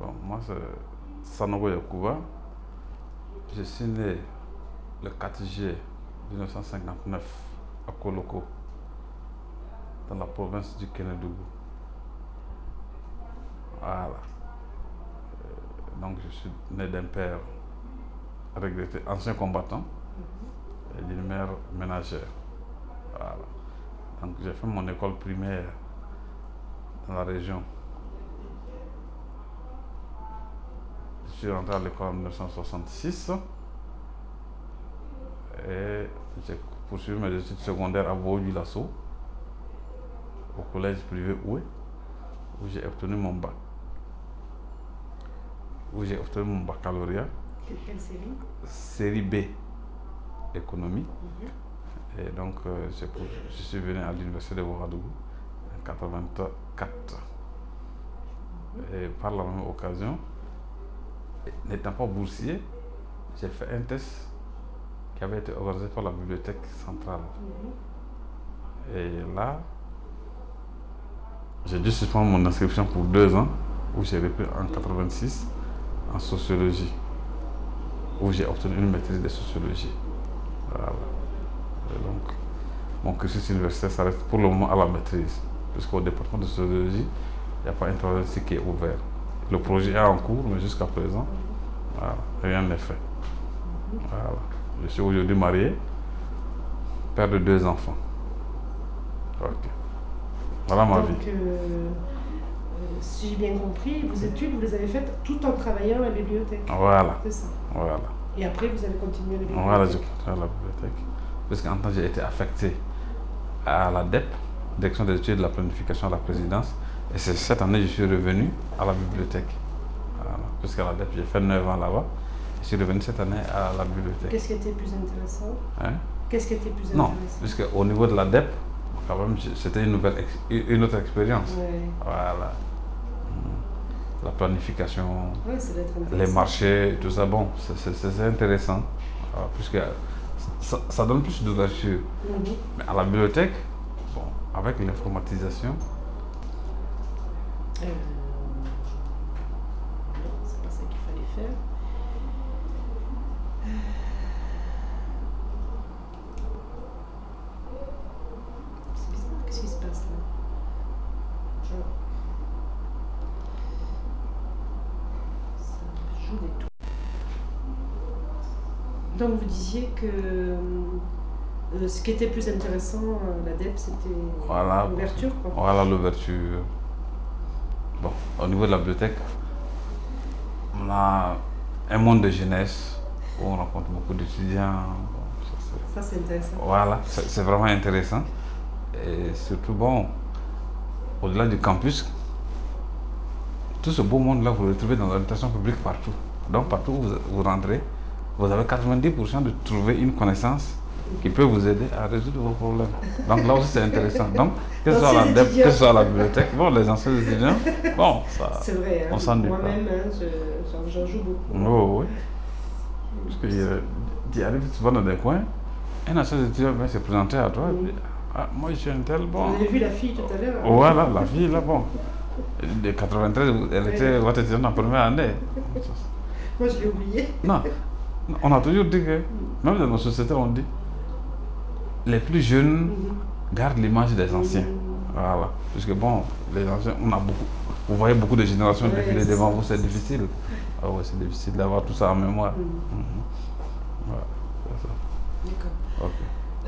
Bon, moi, c'est Sanogo Yakuba. Je suis né le 4 juillet 1959 à Koloko, dans la province du Kénédougou. Voilà. Donc, je suis né d'un père regretté, ancien combattant, et d'une mère ménagère. Voilà. Donc, j'ai fait mon école primaire dans la région. Je suis rentré à l'école en 1966 et j'ai poursuivi mes études secondaires à Bourg-du-Lasso, au collège privé Oué, où j'ai obtenu mon bac. Où j'ai obtenu mon baccalauréat. Quelle série? Série B, économie. Et donc, je suis venu à l'université de Ouagadougou en 1984. Et par la même occasion, n'étant pas boursier, j'ai fait un test qui avait été organisé par la bibliothèque centrale. Et là, j'ai dû suspendre mon inscription pour 2 ans, où j'ai repris en 1986 en sociologie, où j'ai obtenu une maîtrise de sociologie. Voilà. Et donc, mon cursus universitaire s'arrête pour le moment à la maîtrise, puisqu'au département de sociologie, il n'y a pas un troisième cycle qui est ouvert. Le projet est en cours, mais jusqu'à présent, voilà, rien n'est fait. Voilà. Je suis aujourd'hui marié, père de 2 enfants. Okay. Voilà ma vie. Si j'ai bien compris, vos études, vous les avez faites tout en travaillant à la bibliothèque. Voilà. C'est ça. Voilà. Et après, vous avez continué à la bibliothèque. Voilà, j'ai continué à la bibliothèque. Puisqu'en temps, j'ai été affecté à la DEP, Direction des études de la planification à la présidence. Et c'est cette année que je suis revenu à la bibliothèque. Voilà. Puisqu'à la DEP, j'ai fait 9 ans là-bas. Je suis revenu cette année à la bibliothèque. Qu'est-ce qui était plus intéressant? Qu'est-ce qui était plus intéressant? Non, puisqu'au niveau de la DEP, quand même, c'était une autre expérience. Ouais. Voilà. La planification, ouais, ça doit être intéressant. Les marchés, tout ça, bon, c'est intéressant. Alors, puisque ça donne plus d'ouverture. Mais à la bibliothèque, bon, avec l'informatisation, non, c'est pas ça qu'il fallait faire. C'est bizarre, qu'est-ce qui se passe là? Ça joue des tours. Donc vous disiez que ce qui était plus intéressant, la DEP, c'était voilà, l'ouverture, quoi. Voilà l'ouverture. Bon, au niveau de la bibliothèque, on a un monde de jeunesse où on rencontre beaucoup d'étudiants. Bon, ça c'est intéressant. Voilà, c'est vraiment intéressant. Et surtout, bon, au-delà du campus, tout ce beau monde-là, vous le retrouvez dans l'orientation publique partout. Donc, partout où vous rentrez, vous avez 90% de trouver une connaissance qui peut vous aider à résoudre vos problèmes. Donc là aussi, c'est intéressant. Donc, que ce soit la DEP, que ce soit la bibliothèque, bon, les anciens étudiants, bon, ça, c'est vrai, on s'ennuie pas. Moi-même, j'en joue beaucoup. Oh, oui. Parce que tu arrives souvent dans des coins, un ancien étudiant vient se présenter à toi, et puis, ah, moi je suis un tel, bon. Vous avez vu la fille tout à l'heure? Voilà, la fille là, bon. De 93, elle était votre étudiante en première année. Moi, je l'ai oublié. Non, on a toujours dit que, même dans nos sociétés, on dit, les plus jeunes gardent l'image des anciens. Voilà. Puisque bon, les anciens, on a beaucoup. Vous voyez beaucoup de générations défiler devant vous, c'est difficile. Ah ouais, c'est difficile d'avoir tout ça en mémoire. Voilà, c'est ça. D'accord. Okay.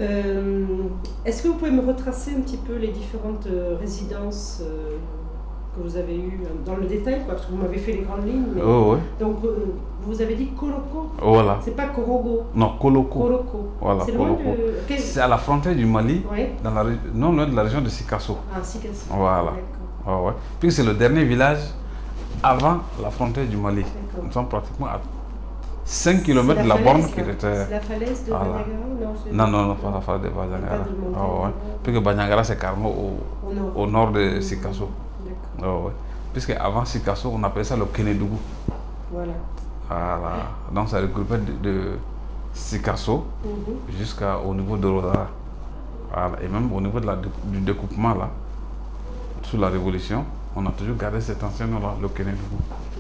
Est-ce que vous pouvez me retracer un petit peu les différentes résidences que vous avez eues dans le détail, quoi, parce que vous m'avez fait les grandes lignes. Mais... Oh, oui. Donc, vous avez dit Koloko? Voilà. C'est pas Korogo? Non, Koloko. Koloko. Voilà, c'est Koloko. C'est à la frontière du Mali, dans la, non loin de la région de Sikasso. Ah, Sikasso. Voilà. Oh, ouais. Puis c'est le dernier village avant la frontière du Mali. Nous sommes pratiquement à 5 km de la borne qui était... C'est la falaise de Bandiagara? Non, pas la falaise de Bandiagara. Oh, ouais. Puisque Bandiagara, c'est carrément au nord de Sikasso. Oh, ouais. Puisque avant Sikasso, on appelait ça le Kénédougou. Voilà. Donc ça regroupait de Sikasso jusqu'au niveau de Rodara. Voilà. Et même au niveau de du découpement, là, sous la Révolution, on a toujours gardé cet ancien nom-là, le Kénédougou.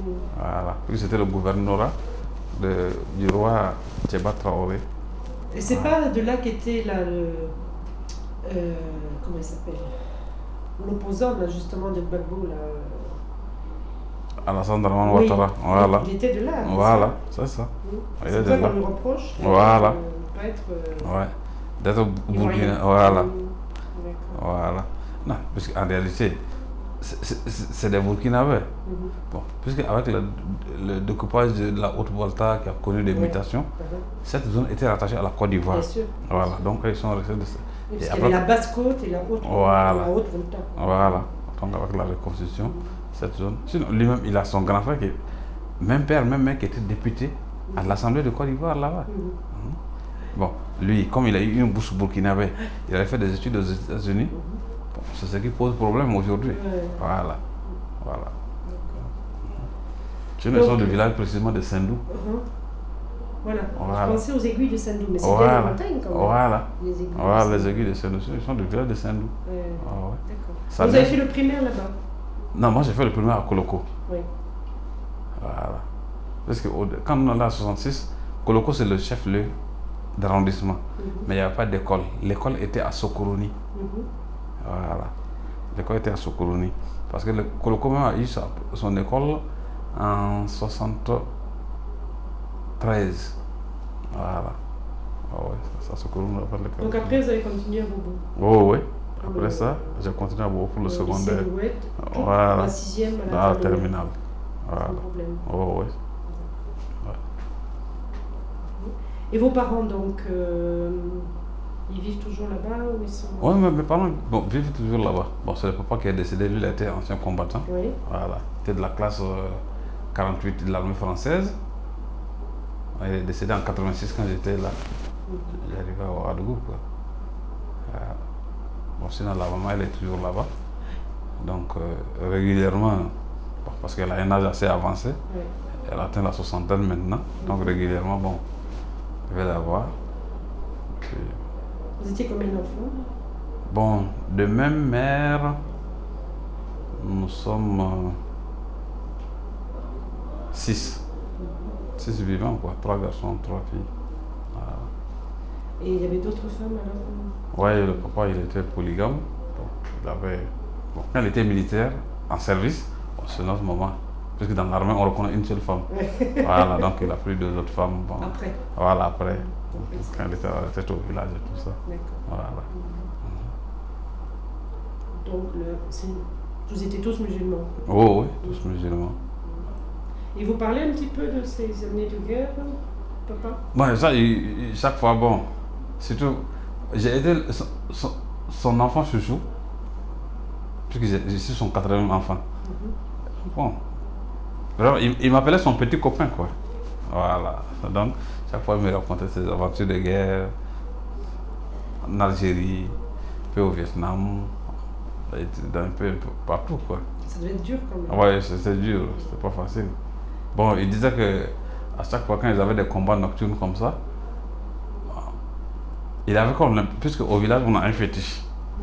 Voilà. Puis c'était le gouvernorat du roi Tchéba Traoré. Et c'est pas de là qu'était là comment il s'appelle? L'opposant là, justement de Gbagbo là. Alassane Dramane Oui, Ouattara. Voilà. il était de là. Voilà, c'est ça. Oui. Il C'est est pour ça de là. qu'on lui reproche. Voilà. De ne pas être. Ouais. D'être Ivoirien. Burkina. Voilà. D'accord. Voilà. Non, parce qu'en réalité, c'est des Burkinabés. Bon, puisque avec le découpage de la Haute-Volta qui a connu des mutations, cette zone était rattachée à la Côte d'Ivoire. Bien sûr. Voilà, donc ils sont restés de ça. Oui, parce qu'il y avait la basse-côte et la haute-Volta. Voilà, donc avec la reconstitution, cette zone. Sinon, lui-même, il a son grand frère qui est même père, même mec qui était député à l'Assemblée de Côte d'Ivoire là-bas. Bon, lui, comme il a eu une bourse burkinabé, il avait fait des études aux États-Unis. Bon, c'est ce qui pose problème aujourd'hui. Voilà. Voilà. C'est une sorte de village précisément de Sendou. Voilà. Je pensais aux aiguilles de Sendou, mais c'est bien les montagnes quand même. Voilà. Les aiguilles voilà, les aiguilles de Sendou. Ils sont du village de Sendou. D'accord. Vous avez fait le primaire là-bas? Non, moi j'ai fait le primaire à Koloko. Oui. Voilà. Parce que quand on est là à 66, Koloko c'est le chef-lieu d'arrondissement. Mais il n'y avait pas d'école. L'école était à Sokoroni. Voilà. L'école était à Sokoroni. Parce que le Koloko même a eu son école en 73. Voilà. Ah ouais, ça Sokoroni. Donc après vous avez continué à Bobo? Oh, oui. Après ça, j'ai continué à Bobo pour le secondaire. Voilà. La 6e à la terminale. Voilà. Sans problème. Oh, oui. Et vos parents, donc, ils vivent toujours là-bas ou ils sont... Oui, mais mes parents vivent toujours là-bas. Bon, c'est le papa qui est décédé, lui, il était ancien combattant. Oui. Voilà. Il était de la classe 48 de l'armée française. Il est décédé en 86 quand j'étais là. J'arrivais à Ouagadougou, quoi. Bon, sinon, la maman, elle est toujours là-bas. Donc, régulièrement, bon, parce qu'elle a un âge assez avancé, elle atteint la soixantaine maintenant. Donc, régulièrement, bon, je vais la voir. Puis... Vous étiez combien d'enfants? Bon, de même mère, nous sommes 6. 6 vivants, quoi. 3 garçons, 3 filles. Voilà. Et il y avait d'autres femmes alors? Oui, le papa, il était polygame. Donc, il avait... Bon, quand il était militaire, en service, c'est notre maman. Parce que dans l'armée, on reconnaît une seule femme. Voilà, donc il a pris 2 autres femmes. Bon. Après? Voilà, après. Quand il était au village et tout ça. D'accord. Voilà. Donc, vous étiez tous musulmans? Oh, oui, tous musulmans. Et vous parlez un petit peu de ces années de guerre, papa? Bon, ça, chaque fois, bon, surtout, j'ai été son enfant chouchou, puisque je suis son 4e enfant. Bon, il m'appelait son petit copain, quoi. Voilà, donc, chaque fois, il me racontait ses aventures de guerre, en Algérie, puis au Vietnam, un peu partout, quoi. Ça devait être dur quand même. Ouais, c'était dur, c'était pas facile. Bon, il disait que à chaque fois quand ils avaient des combats nocturnes comme ça, il avait comme, puisque au village on a un fétiche.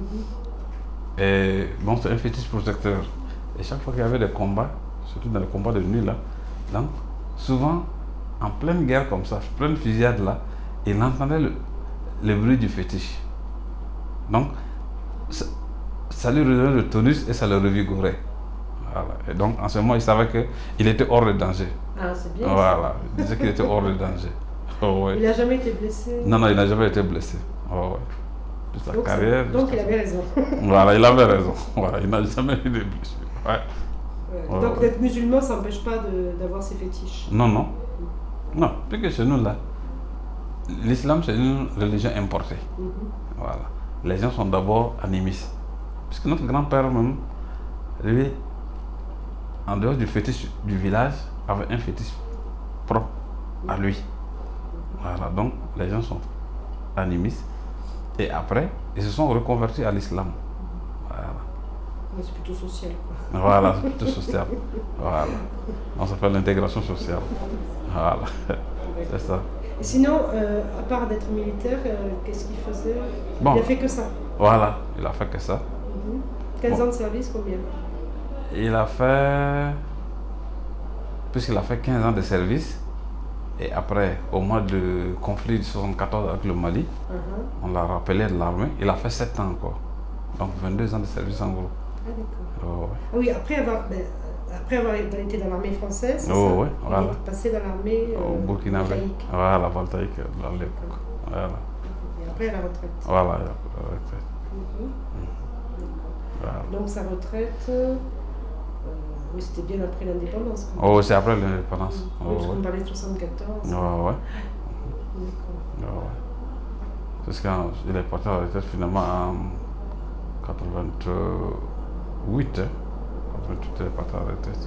Et bon, c'est un fétiche protecteur. Et chaque fois qu'il y avait des combats, surtout dans les combats de nuit là, donc souvent en pleine guerre comme ça, pleine fusillade là, il entendait le bruit du fétiche. Donc ça lui redonnait le tonus et ça le revigorait. Voilà. Et donc en ce moment, il savait qu'il était hors de danger. Ah, c'est bien. Voilà, il disait qu'il était hors de danger. Oh, ouais. Il n'a jamais été blessé? Non, il n'a jamais été blessé. Oh, ouais. Sa donc, carrière. Donc il avait raison. Voilà, il avait raison. Voilà, il n'a jamais eu de blessure. Ouais. Donc d'être musulman, ça n'empêche pas d'avoir ses fétiches? Non, non. Non, puisque chez nous là, l'islam c'est une religion importée. Voilà. Les gens sont d'abord animistes. Puisque notre grand-père même, lui, en dehors du fétiche du village, avait un fétiche propre à lui. Voilà, donc les gens sont animistes. Et après, ils se sont reconvertis à l'islam. Voilà. C'est plutôt social, quoi. Voilà, c'est plutôt social. Voilà. On s'appelle l'intégration sociale. Voilà. C'est ça. Et sinon, à part d'être militaire, qu'est-ce qu'il faisait? Bon. Il a fait que ça? Voilà, il a fait que ça. 15 ans de service, combien? Il a fait puisqu'il a fait 15 ans de service. Et après, au mois de conflit de 74 avec le Mali, on l'a rappelé de l'armée. Il a fait 7 ans encore. Donc 22 ans de service en gros. Ah, d'accord. Oh, ouais. Ah oui, après avoir été dans l'armée française, c'est Oh, ça? ouais, voilà. Il est passé dans l'armée Au Burkina Faso. voltaïque. Voilà, voltaïque à l'époque. Voilà. Et après, à la retraite. Voilà, la retraite. Mhm. Voilà. Donc sa retraite, oui, c'était bien après l'indépendance. Oh, c'est après l'indépendance. Oui, Oh, parce qu'on ouais. parlait de 74. Ouais, ouais. D'accord. Ouais, ouais. Parce qu'il est parti à la retraite finalement en 88. Hein. 88, il est parti à la retraite.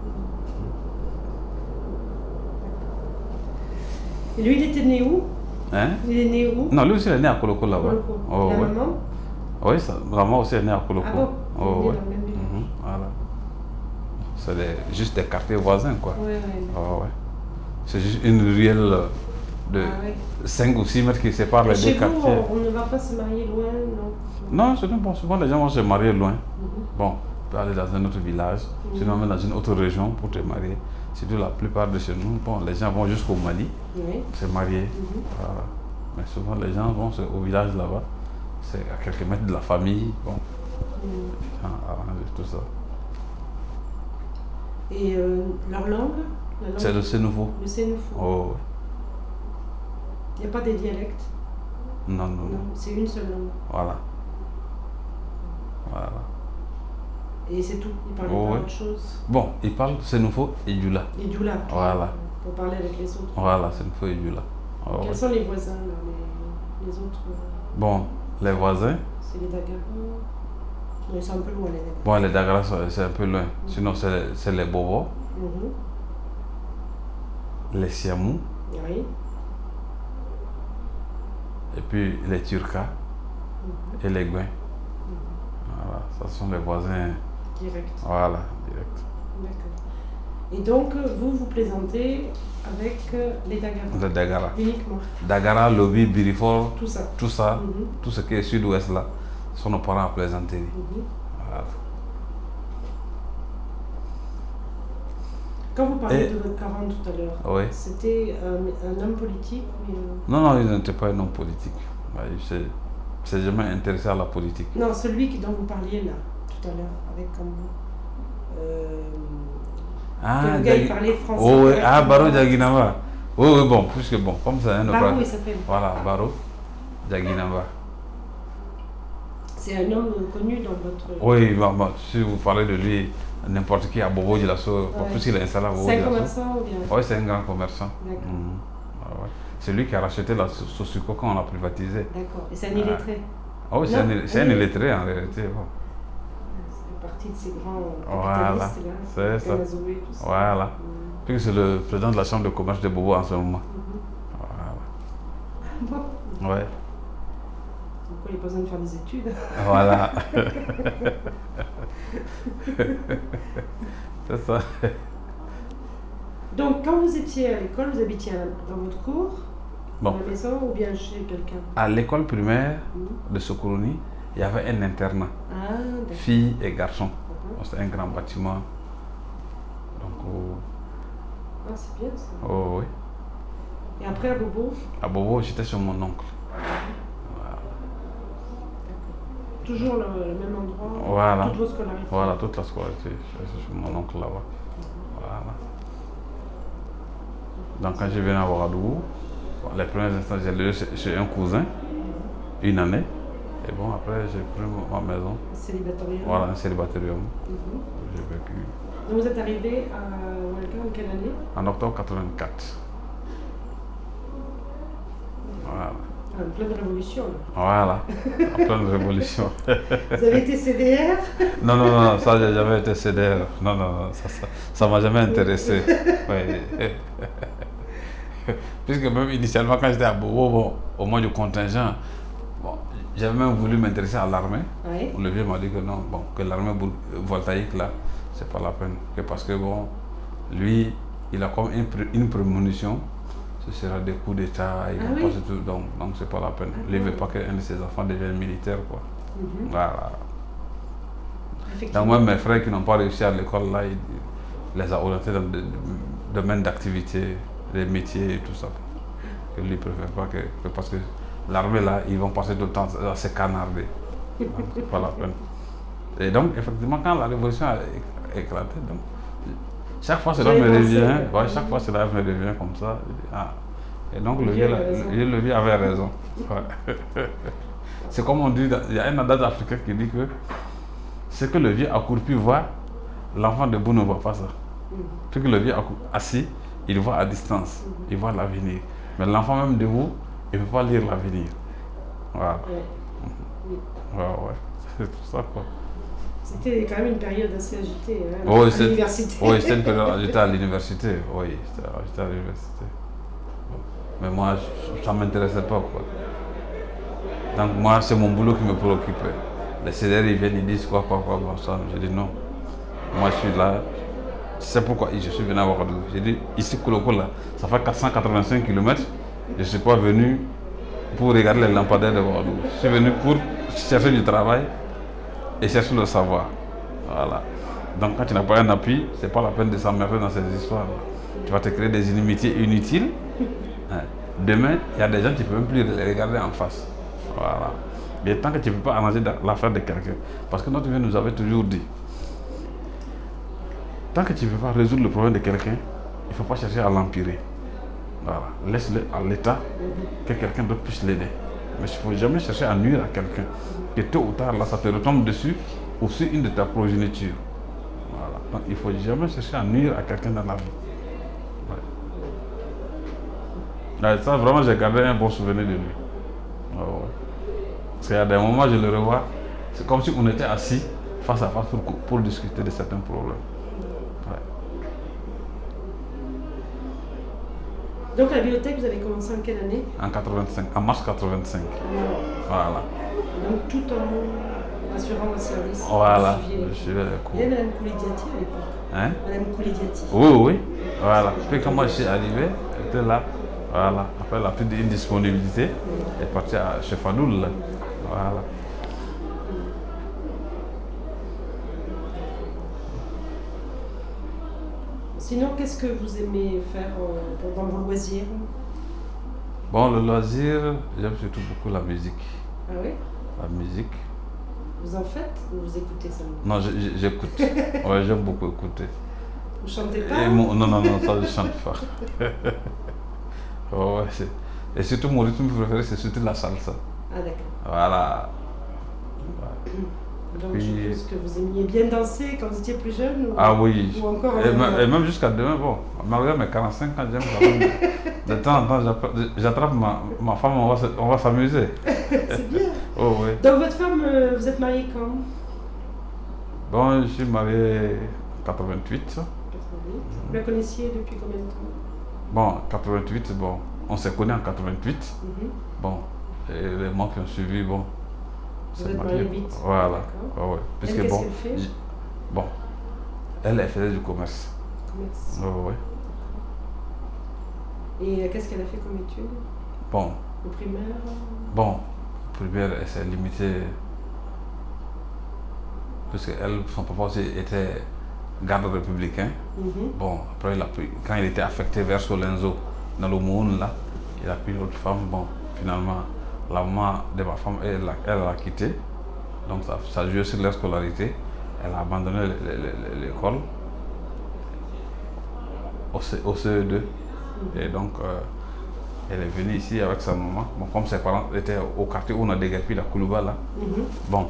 Et lui, il était né où? Hein? Il est né où? Non, lui aussi, il est né à Koloko là-bas. Koloko. Oh, La ouais. maman? Oui, maman aussi est née à Koloko. Ah bon? Oh, Il est né ouais. dans le même village. Voilà. C'est juste des quartiers voisins, quoi. Ouais, ouais. Oh, ouais. C'est juste une ruelle de Ah, ouais. 5 ou 6 mètres qui sépare les Chez deux vous, quartiers. on ne va pas se marier loin, non? Non, c'est bon. Souvent, les gens vont se marier loin. Mhm. Bon, tu peux aller dans un autre village, sinon même dans une autre région pour te marier. Surtout la plupart de chez nous, bon, les gens vont jusqu'au Mali Oui. se marier. Mhm. Voilà. Mais souvent, les gens vont au village là-bas. C'est à quelques mètres de la famille. Bon, Mhm. les gens arrangent tout ça. Et leur langue? La langue C'est le Sénoufo. Le Sénoufo. Oh, ouais. Il n'y a pas des dialectes? Non, non, Non, non. c'est une seule langue. Voilà. Voilà. Et c'est tout, ils parlent Oh, pas ouais. autre chose. Bon, ils parlent Sénoufo et Djoula. Et Djoula. Voilà. Pour parler avec les autres. Voilà, Sénoufo et Djoula. Oh, Quels ouais. sont les voisins, là, les autres? Bon, les voisins, C'est les Dagara. Non, ils sont un peu loin, les Dagara. bon, les Dagara, c'est un peu loin. Sinon, c'est les Bobos, Mhm. les Siamou, Oui. et puis les Turcas et les Gouins. Voilà, ça sont les voisins. Direct. Voilà, direct. D'accord. Et donc, vous plaisantez avec les Dagara. Les Dagara. Uniquement. Dagara, Lobi, Birifor, Tout ça. tout ça, Mhm. tout ce qui est sud-ouest là, sont nos parents à plaisanterie. Mhm. Voilà. Quand vous parlez Et- de votre parent tout à l'heure, Oui. c'était un homme politique ou Non, non, il n'était pas un homme politique. Ouais, il s'est jamais intéressé à la politique. Non, celui dont vous parliez là, tout à l'heure, avec comme que le gars il parlait français. Oh, oui. Ah, correctement. Baro Diaguinaba. Oui, oui, bon, puisque bon, comme c'est un autre. Baro, il s'appelle. Voilà, Baro Diaguinaba. C'est un homme connu dans votre... Oui, bah, si vous parlez de lui, n'importe qui à Bobo Dioulasso, Ouais. puisqu'il est installé à Bobo C'est un Dioulasso. commerçant ou bien? Oui, c'est un grand commerçant. D'accord. Ah, ouais. C'est lui qui a racheté la Sosuco quand on l'a privatisé. D'accord. Et c'est un illettré. Ah oui, c'est Non, un un illettré en réalité. Bon. C'est parti de ces grands Voilà, capitalistes là. c'est ça. Kanazoé, tout ça. Voilà. Mhm. Puisque c'est le président de la chambre de commerce de Bobo en ce moment. Bon. Voilà. Ouais. Pourquoi il n'y a pas besoin de faire des études? Voilà. C'est ça. Donc, quand vous étiez à l'école, vous habitiez dans votre cour, Bon. à la maison ou bien chez quelqu'un? À l'école primaire Mhm. de Sokorouni, il y avait un internat, Ah, d'accord. filles et garçons. Mhm. Bon, c'était un grand bâtiment. Donc, Ah, c'est bien ça. oui. Et après, à Bobo, À Bobo, j'étais chez mon oncle. toujours le même endroit, Voilà. toute votre scolarité. Voilà, toute la scolarité. J'étais chez mon oncle là-bas. Voilà. Donc, quand je venais à Ouagadougou, bon, les premiers instants, j'ai allé chez un cousin, une année. Et bon, après, j'ai pris ma maison. Célibataire. Voilà, un célibatarium. Mhm. J'ai vécu Donc, vous êtes arrivé à Ouaga en quelle année? en octobre 84. Voilà. Ah, en pleine révolution. Là. Voilà, en pleine révolution. Vous avez été CDR? Non, non, non, ça, j'ai jamais été CDR. Non, non, non, ça m'a jamais intéressé. Ouais. Puisque même initialement, quand j'étais à Bobo, bon, au moins du contingent, bon, j'avais même voulu m'intéresser à l'armée. Oui. Le vieux m'a dit que non, bon, que l'armée voltaïque, là, c'est pas la peine. Que parce que, bon, lui, il a comme une prémonition. Ce sera des coups d'État, il Ah va oui. passer tout, donc c'est pas la peine. Ah Lui, il bon. veut pas qu'un de ses enfants devienne militaire, quoi. Mhm. Voilà. Effectivement. Donc moi, mes frères qui n'ont pas réussi à l'école, là, il les a orientés domaine d'activité, les métiers et tout ça. Que lui ne préfère pas parce que l'armée là, ils vont passer tout le temps à se canarder. Donc, c'est pas la peine. Et donc, effectivement, quand la révolution a éclaté, donc, chaque fois cela me revient, ouais, chaque fois cela me revient comme ça. Ah. Et donc le vieux avait raison. Ouais. C'est comme on dit, il y a un adage africain qui dit que ce que le vieux accroupi voit, l'enfant debout ne voit pas ça. Ce que le vieux assis, il voit à distance, il voit l'avenir. Mais l'enfant même debout, il ne peut pas lire l'avenir. Voilà. Ouais, ouais. C'est tout ça quoi. C'était quand même une période assez agitée hein, oui, à l'université. Oui, c'était une période agitée à l'université. Oui, c'était agité à l'université. Mais moi, ça ne m'intéressait pas quoi. Donc moi, c'est mon boulot qui me préoccupait. Les CDR, ils viennent, ils disent quoi, ça. Je dis non. Moi, je suis là. C'est pourquoi je suis venu à Ouagadougou. J'ai dit, ici, Koloko, là, ça fait 485 km. Je ne suis pas venu pour regarder les lampadaires de Ouagadougou. Je suis venu pour chercher du travail et chercher le savoir. Voilà. Donc quand tu n'as pas un appui, ce n'est pas la peine de s'emmerder dans ces histoires. Tu vas te créer des inimitiés inutiles. Demain, il y a des gens qui ne peuvent même plus les regarder en face. Voilà. Mais tant que tu ne peux pas arranger l'affaire de quelqu'un, parce que notre vie nous avait toujours dit, tant que tu ne peux pas résoudre le problème de quelqu'un, il ne faut pas chercher à l'empirer. Voilà. Laisse-le à l'état, que quelqu'un d'autre puisse l'aider. Mais il ne faut jamais chercher à nuire à quelqu'un. Que tôt ou tard, là, ça te retombe dessus ou sur une de ta progéniture. Voilà. Donc il ne faut jamais chercher à nuire à quelqu'un dans la vie. Ouais. Ça, vraiment, j'ai gardé un bon souvenir de lui. Ouais, ouais. Parce qu'il y a des moments, je le revois, c'est comme si on était assis face à face pour discuter de certains problèmes. Ouais. Donc la bibliothèque, vous avez commencé en quelle année? En 85, en mars 85. Voilà. Donc tout en assurant votre service. Voilà, je suivais les cours. Il y a Madame Koulidiati à l'époque. Hein? Madame Koulidiati. Oui, oui. Voilà. Puis quand moi je suis arrivé, elle était là. Voilà. Après, elle a pris une disponibilité. Elle est partie chez Fadoul. Voilà. Sinon, qu'est-ce que vous aimez faire dans vos loisirs? Bon, le loisir, j'aime surtout beaucoup la musique. Ah oui? La musique. Vous en faites ou vous écoutez seulement? Non, j'écoute. Ouais, j'aime beaucoup écouter. Vous chantez pas? Non, non, ça je chante pas. Ouais, et surtout mon rythme préféré, c'est surtout la salsa. Ah d'accord. Voilà. Ouais. Donc je suppose que vous aimiez bien danser quand vous étiez plus jeune ou, ah oui. Ou encore et même jusqu'à demain, bon, malgré mes 45 ans, j'aime quand même. De temps en temps, j'attrape ma femme, on va s'amuser. C'est bien. Oh oui. Donc votre femme, vous êtes marié quand? Bon, je suis marié en 88. 88. Vous la connaissiez depuis combien de temps? Bon, 88, bon, on s'est connus en 88. Bon, et les mois qui ont suivi, bon, vous êtes marié vite. Voilà. Ouais. Puisque qu'est-ce bon, qu'elle fait? Bon, elle faisait du commerce. Commerce. Ouais. Et qu'est-ce qu'elle a fait comme études? Bon. Le primaire? Bon, primaire, elle s'est limitée. Puisque son papa aussi était garde républicain. Bon, après, quand il était affecté vers Solenzo, dans le monde là, il a pris une autre femme. Bon, finalement, la maman de ma femme, elle l'a quitté. Donc ça jouait sur leur scolarité. Elle a abandonné l'école au CE2. Et donc, elle est venue ici avec sa maman. Bon, comme ses parents étaient au quartier où on a déguerpi la Koulouba là. Bon,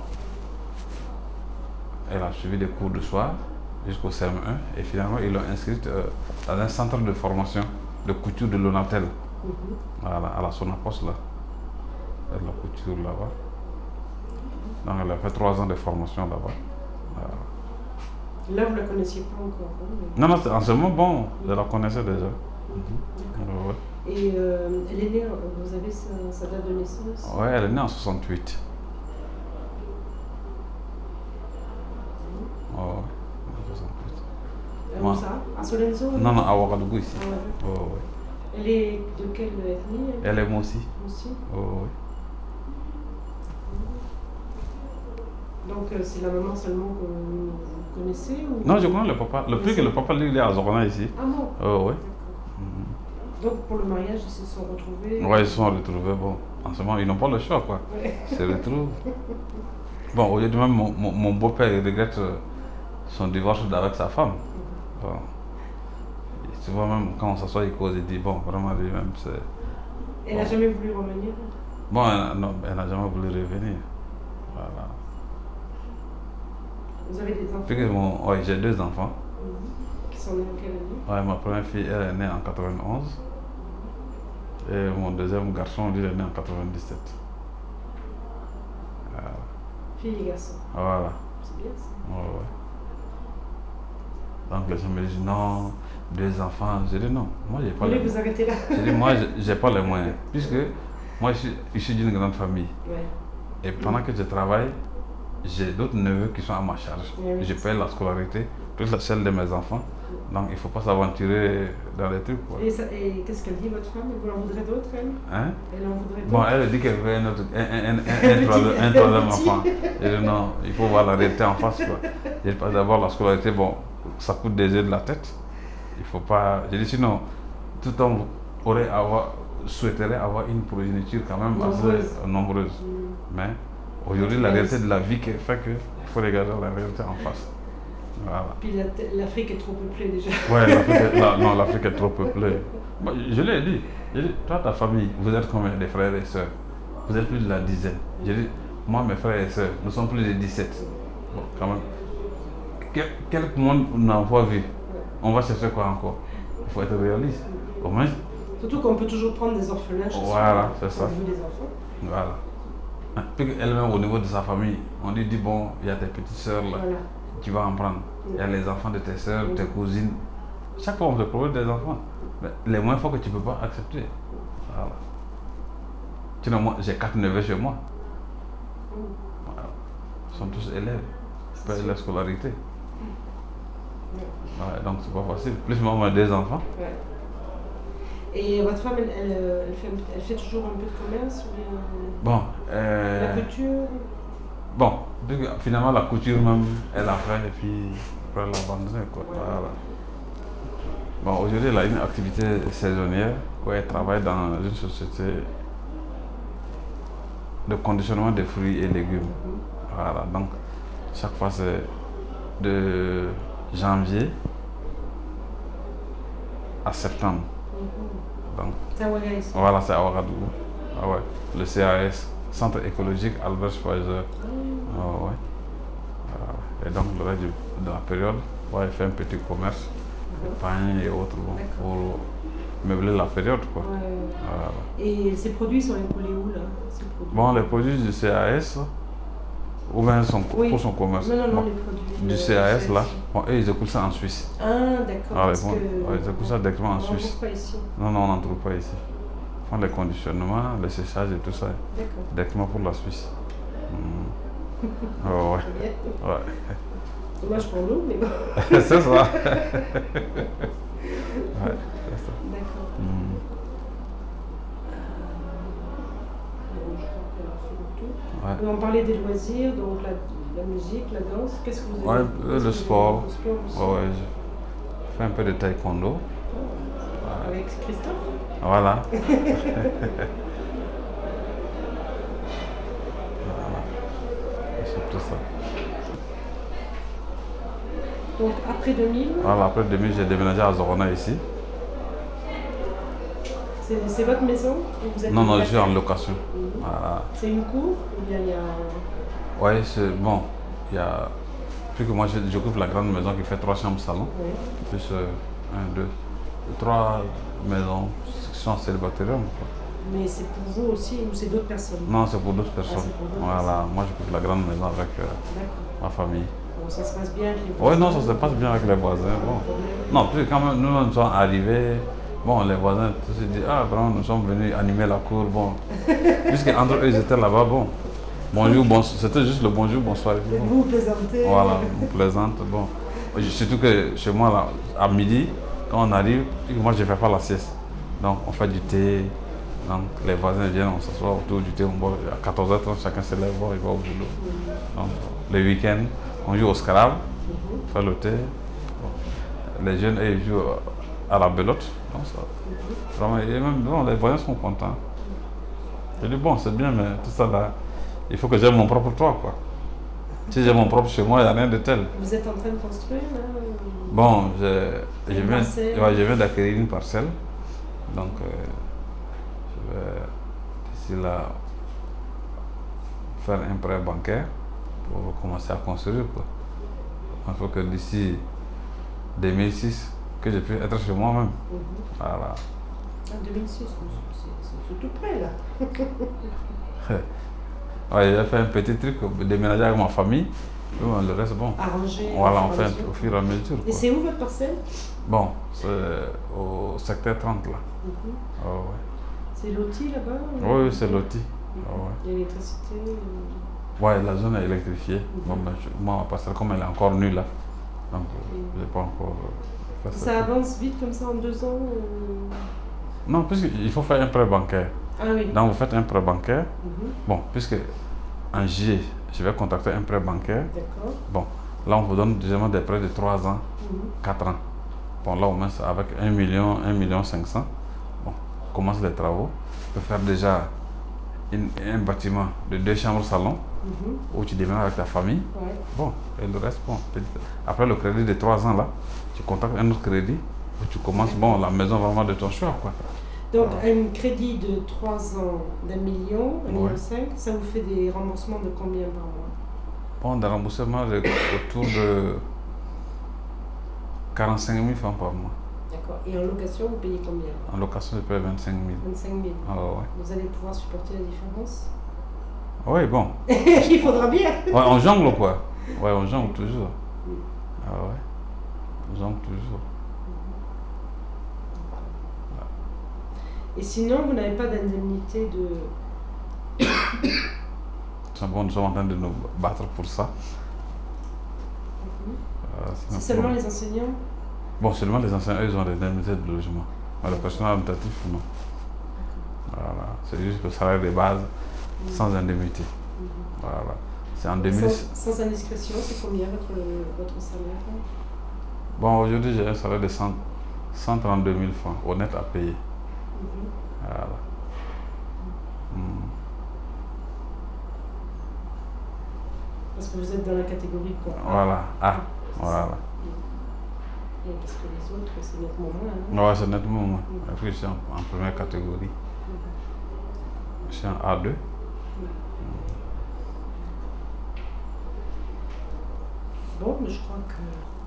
elle a suivi des cours de soir jusqu'au CM1 et finalement ils l'ont inscrite dans un centre de formation de couture de Lonatel, à la Sonapos là, de la couture là-bas. Donc elle a fait 3 ans de formation là-bas. Là vous ne la connaissiez pas encore? Non, en ce moment, bon, je la connaissais déjà. Ouais. Et elle est née, vous avez sa date de naissance? Oui, elle est née en 68. Oh, Où ça? À Solenzo? Non, à Ouagadougou ici. Elle est de quelle ethnie? Elle est Moussi. Moussi? Oui. Donc c'est la maman seulement que vous vous connaissez ou... Non, je connais le papa. Le plus que le papa, lui, il est à Zorona ici. Ah bon? Oh, ouais. Donc pour le mariage, ils se sont retrouvés? Ouais, ils se sont retrouvés. Bon, en ce moment, ils n'ont pas le choix, quoi. Ouais. Ils se retrouvent. Bon, aujourd'hui même, mon beau-père il regrette son divorce avec sa femme. Bon. Et tu vois, même quand on s'assoit, il cause, il dit, bon, vraiment, lui-même, c'est... Elle n'a jamais voulu revenir? Bon, non, elle n'a jamais voulu revenir. Voilà. Vous avez des enfants? Puis que ouais, j'ai 2 enfants. Qui sont nés en quelle année? Ouais, ma première fille, elle est née en 91. Et mon deuxième garçon, lui, il est né en 97. Voilà. Fille et garçon. Voilà. C'est bien ça. Ouais, ouais. Donc les gens me disent non, 2 enfants. Je dis non, moi j'ai pas Vous les voulez vous arrêter là? Je dis moi j'ai pas les moyens. Puisque moi je suis issu d'une grande famille. Ouais. Et pendant que je travaille, j'ai d'autres neveux qui sont à ma charge. Oui. Je paye la scolarité, toute la celle de mes enfants. Donc il ne faut pas s'aventurer dans les trucs, quoi. Et qu'est-ce qu'elle dit, votre femme? Vous en voudrez d'autres, elle? Hein? Elle en voudrait d'autres? Bon, elle dit qu'elle veut un troisième enfant. Je dis non, il faut voir la réalité en face, quoi. Je dis pas d'abord la scolarité, bon, ça coûte des yeux de la tête. Il faut pas. Je dis sinon, tout homme souhaiterait avoir une progéniture quand même assez nombreuse. Mais aujourd'hui, la réalité de la vie qui fait qu'il faut regarder la réalité en face. Voilà. Puis l'Afrique est trop peuplée déjà. Ouais, l'Afrique est trop peuplée. Bon, je l'ai dit. J'ai dit, toi, ta famille, vous êtes combien de frères et sœurs? Vous êtes plus de la dizaine. J'ai dit, moi, mes frères et sœurs, nous sommes plus de 17. Bon, quand même. Quel monde on n'a pas vu? On va chercher quoi encore? Il faut être réaliste. Au moins. Surtout qu'on peut toujours prendre des orphelins. Voilà, c'est ça. Des enfants. Voilà. Puis elle-même, au niveau de sa famille, on lui dit, bon, il y a tes petites sœurs là. Voilà. Tu vas en prendre. Il y a les enfants de tes soeurs, tes cousines. Chaque fois, on te propose des enfants. Mais les moins forts que tu ne peux pas accepter. Voilà. Sinon, moi, j'ai 4 neveux chez moi. Voilà. Ils sont tous élèves. Ils payent la scolarité. Ouais, donc, c'est pas facile. Plus moi, j'ai 2 enfants. Ouais. Et votre femme, elle fait toujours un peu de commerce ou bien... Bon. La couture? Bon, finalement la couture même, elle a fait et puis après elle a abandonné, quoi. Ouais. Voilà. Bon, aujourd'hui elle a une activité saisonnière où elle travaille dans une société de conditionnement des fruits et légumes. Voilà, donc chaque fois c'est de janvier à septembre. Donc, c'est à Ouagadougou. Voilà, c'est à Ouagadougou. Ah ouais. Le CAS, Centre écologique Albert Schweitzer. Oh, ouais. Et donc, le reste de la période, ouais, il fait un petit commerce, de pain et autres, bon, pour meubler la période, quoi. Ouais. Voilà. Et ces produits sont écoulés où, là? Bon, les produits du CAS, ou bien pour son commerce. Non, bon, les produits du CAS, là, bon, eux, ils écoulent ça en Suisse. Ah, d'accord. Ils écoulent ça directement en Suisse. On n'en trouve pas ici. Non, on n'en trouve pas ici. Ils font les conditionnements, les séchages et tout ça, directement pour la Suisse. Oh, ouais. Ouais. Dommage pour nous, mais bon. C'est ça. Ouais, c'est ça. D'accord. Ouais. On parlait des loisirs, donc la musique, la danse. Qu'est-ce que vous aimez? Ouais, le sport. Le sport aussi. Ouais, je fais un peu de taekwondo. Avec Christophe? Voilà. C'est tout ça. Donc après 2000? Voilà, après 2000, j'ai déménagé à Zorona ici. C'est votre maison? Vous êtes non, je suis en location. Voilà. C'est une cour ou bien il y a... Oui, c'est bon. Il y a... Plus que moi, j'occupe la grande maison qui fait 3 chambres salon. Oui. Plus 1, 2, 3 maisons qui sont célibataires. Mais c'est pour vous aussi ou c'est d'autres personnes? Non, c'est pour d'autres personnes. Voilà, moi j'occupe la grande maison avec ma famille. Bon, ça se passe bien avec les voisins? Oui, non, ça se passe bien avec les voisins. Bon. Non, puis quand même, nous sommes arrivés. Bon, les voisins se disent, ah, vraiment, nous sommes venus animer la cour. Bon, puisqu'entre eux, ils étaient là-bas, bon. Bonjour, bonsoir. C'était juste le bonjour, bonsoir. Et vous plaisantez? Voilà, on plaisante. Bon. Surtout que chez moi, là, à midi, quand on arrive, moi, je ne fais pas la sieste. Donc, on fait du thé. Donc, les voisins viennent, on s'assoit autour du thé. On boit à 14h30, chacun se lève, bon, il va au boulot. Donc, le week-end, on joue au Scrabble. faire le thé. Bon. Les jeunes, ils jouent à la belote. Donc, ça, vraiment, et même bon, les voisins sont contents. Je dis bon, c'est bien, mais tout ça là, il faut que j'aie mon propre toit, quoi. Si j'ai mon propre chez moi, il n'y a rien de tel. Vous êtes en train de construire là Bon, je viens d'acquérir une parcelle. Donc, je vais d'ici là faire un prêt bancaire pour commencer à construire, quoi. Il faut que d'ici 2006, que je puisse être chez moi-même. Voilà. En 2006, c'est tout près là. Ouais, j'ai fait un petit truc, déménager avec ma famille. Le reste, bon. Arranger. Voilà, on fait au fur et à mesure. Et c'est où votre parcelle? Bon, c'est au secteur 30 là. Oh, ouais. C'est loti là-bas? Oui, c'est loti. Oh, ouais. L'électricité? Ouais, la zone est électrifiée. Bon, ben, moi, ma parcelle, comme elle est encore nue là, donc je n'ai pas encore fait ça. Ça avance vite comme ça en 2 ans? Non, puisqu'il faut faire un prêt bancaire. Ah oui. Donc vous faites un prêt bancaire. Bon, puisque en juillet, je vais contacter un prêt bancaire. D'accord. Bon, là on vous donne déjà des prêts de 3 ans, 4 ans. Bon, là au moins avec 1 million, 1,5 million. Bon, on commence les travaux. On peut faire déjà un bâtiment de 2 chambres salon où tu déménages avec ta famille. Ouais. Bon, et le reste, bon. Après le crédit de 3 ans là, tu contactes un autre crédit où tu commences, bon, la maison vraiment de ton choix, quoi. Donc, un crédit de 3 ans d'1 million, 1,5 million, Ouais. ça vous fait des remboursements de combien par mois? Bon, des remboursements autour de 45 000 francs par mois. D'accord. Et en location, vous payez combien? En location, je paye 25 000. 25 000. Ah, ouais. Vous allez pouvoir supporter la différence? Oui, bon. Il faudra bien. Ouais, on jongle, quoi. Ouais, on jongle toujours. Ah ouais. On jongle toujours. Et sinon, vous n'avez pas d'indemnité de... Bon, nous sommes en train de nous battre pour ça. C'est seulement les enseignants? Bon, seulement les enseignants, ils ont des indemnités de logement. Mais le personnel administratif, non. Voilà. C'est juste le salaire de base, sans indemnité. Voilà. C'est en 2000. Sans indiscrétion, c'est combien votre salaire? Bon, aujourd'hui, j'ai un salaire de 132 000 francs, honnête à payer. Voilà. Parce que vous êtes dans la catégorie quoi? Voilà. Ah, voilà. Et parce que les autres, c'est nettement moins. Ouais, c'est nettement moins. Après, je suis en première catégorie. Je suis en A2. Bon, mais je crois que